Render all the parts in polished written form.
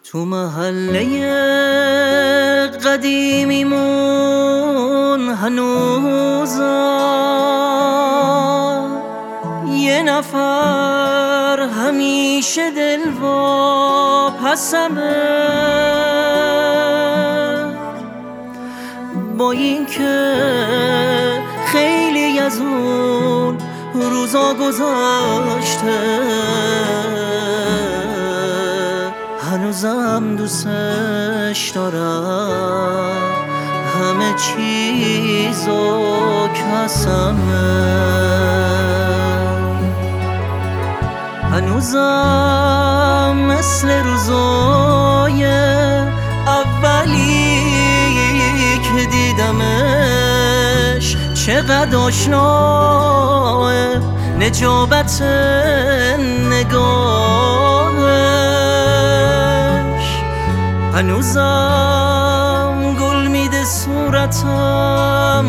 تو محله قدیمیمون هنوزم یه نفر همیشه دلواپسمه، با این که خیلی از اون روزا گذشته هنوزم دوستش دارم، همه چیزو کسمه. هنوزم مثل روزای اولی که دیدمش چقدر آشناه نجابت نگاهش. هنوزم گل میده صورتم،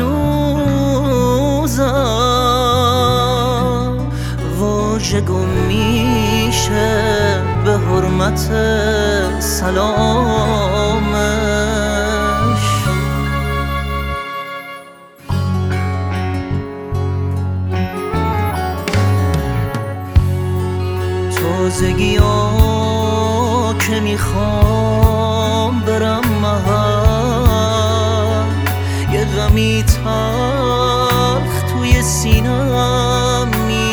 هنوزم واژه گم میشه به حرمت سلامش. تازگی ها که میخوام برم محل، یه غمی تلخ توی سینم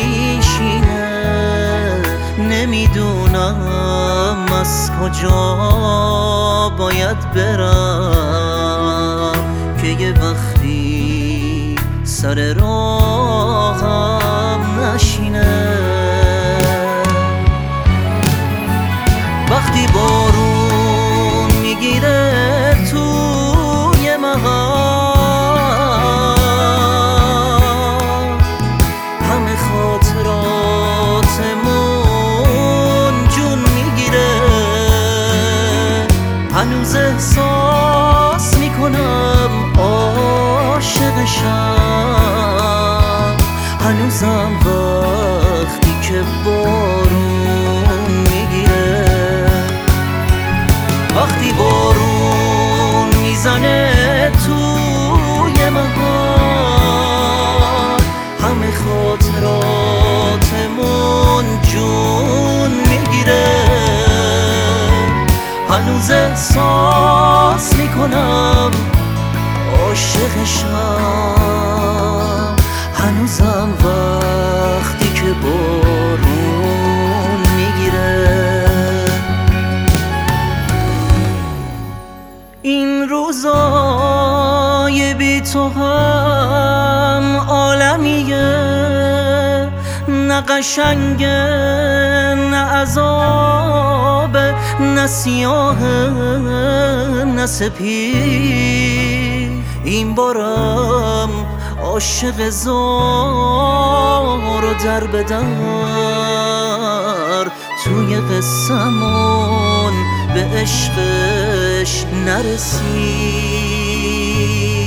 میشینه، نمیدونم از کجا باید برم که یه وقتی سر راهم نشینه. وقتی بارون میگیره توی محل، همه خاطراتمون جون میگیره. هنوز احساس میکنم عاشقشم، هنوزم وقتی که بارون میگیره، وقتی بارون میزنه توی محل، همه خاطراتمون جون میگیره. هنوز احساس میکنم عاشقشم، هنوزم وقتی که بارون میگیره. این روزای بی تو هم عالمیه، نه قشنگه نه عذاب، نه سیاه نه سپید. این بارم عاشق زار و در بدر توی قصمون به عشقش نرسید.